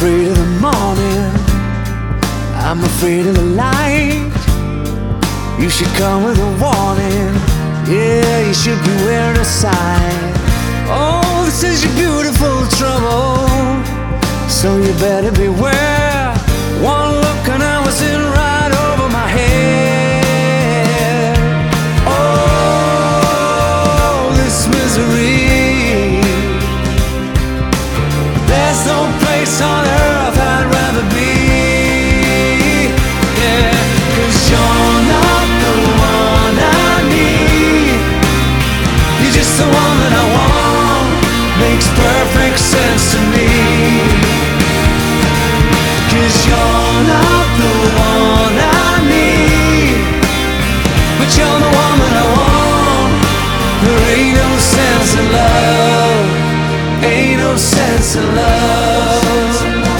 afraid of the morning, I'm afraid of the light. You should come with a warning, yeah, you should be wearing a sign. Oh, this is your beautiful trouble, so you better beware. One look and I was in right over my head. Oh, this misery, there's no place on earth I'd rather be. Yeah, 'cause you're not the one I need. You're just the one that I want. Makes perfect sense to me. 'Cause you're not the one I need, but you're the one that I want. There ain't no sense in love, ain't no sense in love.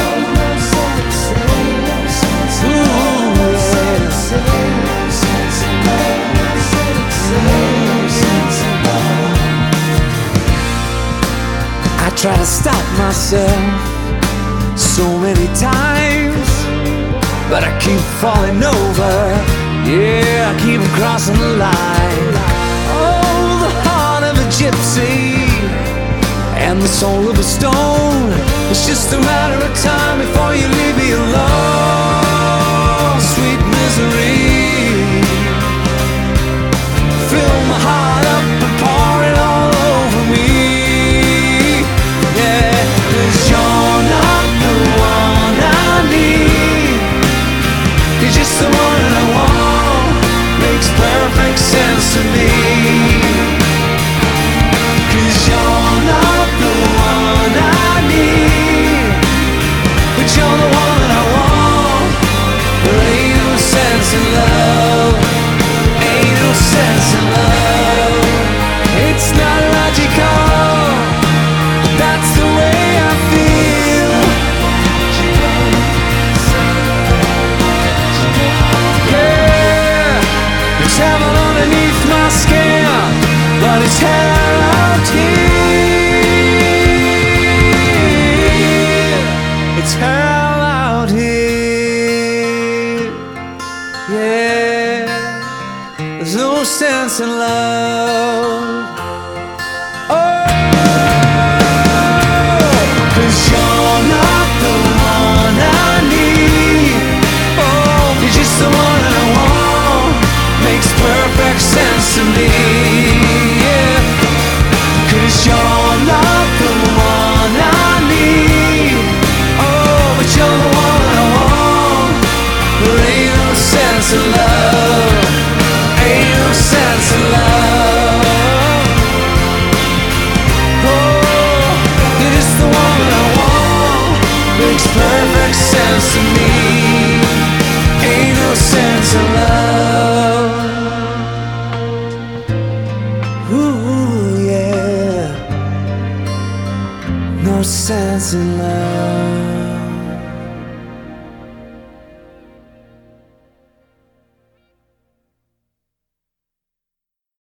I try to stop myself so many times, but I keep falling over. Yeah, I keep crossing the line. Oh, the heart of a gypsy and the soul of a stone. It's just a matter of time before you leave me alone. Sweet misery, fill my heart up and pour it all over me. Yeah, 'cause you're not the one I need. You're just the one that I want. Makes perfect sense to me. 'Cause you're not the one I need, but you're the one that I want. There ain't no sense in love, ain't no sense in love. It's not logical, that's the way I feel. Yeah, there's heaven underneath my skin, but it's hell out here. It's hell out here. Yeah, there's no sense in love. Oh, 'cause you're not the one I need. Oh, you're just the one that I want. Makes perfect sense to me. Yeah, 'cause you're not the one I need. Oh, but you're the one that I want. There ain't no sense in love, ain't no sense in love. Oh, you're just the one that I want. Makes perfect sense to me. Ain't no sense in love. Ooh, yeah, no sense in love.